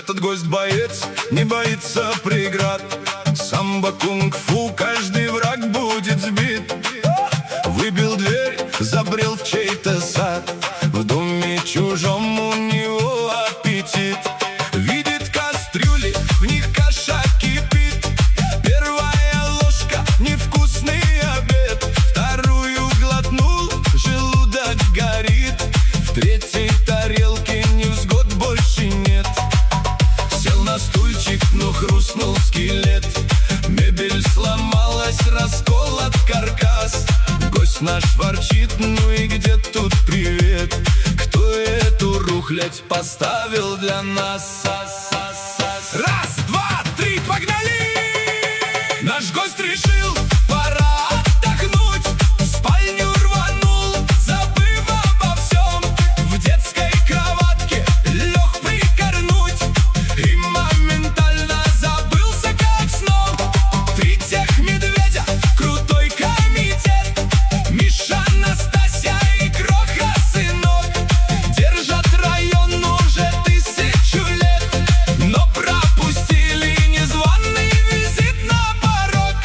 Этот гость боец, не боится преград. Самбо, кунг-фу, каждый враг будет сбит. Выбил дверь, забрел в чей-то сад. В доме чужом у него аппетит. Видит кастрюли, в них каша кипит. Первая ложка, невкусный обед. Вторую глотнул, желудок горит. В третьей тарелке невзгод больше нет. Сел на стульчик, но хрустнул скелет. Мебель сломалась, расколот каркас. Гость наш ворчит, ну и где тут привет? Кто эту рухлядь поставил для нас? Раз, два, три, погнали! Наш гость решил, пора отдохнуть. В спальню рванул, забыв обо всем. В детской кроватке лег прикорнуть и моментально забылся как сном. Три тех медведя, крутой комитет. Миша, Настасья и Кроха, сынок. Держат район уже 1000 лет, но пропустили незваный визит на порог.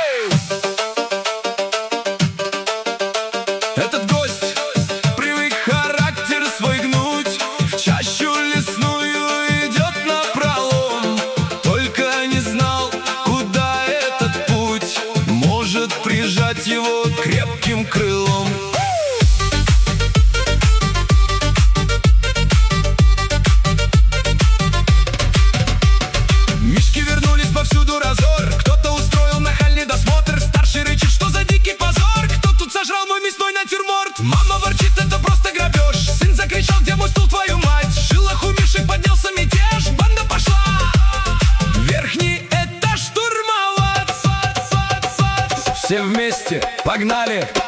Этот гость привык характер свой гнуть. В чащу лесную идет напролом. Только не знал, куда этот путь может прижать его крепким крылом. Мишки вернулись, повсюду разор. Кто-то устроил нахальный досмотр. Старший рычит, что за дикий позор. Кто тут сожрал мой мясной натюрморт? Мама ворчит, это просто грабеж. Сын закричал, где мой стул, твою мать? В жилах у Миши поднялся мятеж. Банда пошла верхний этаж штурмовать. Все вместе, погнали!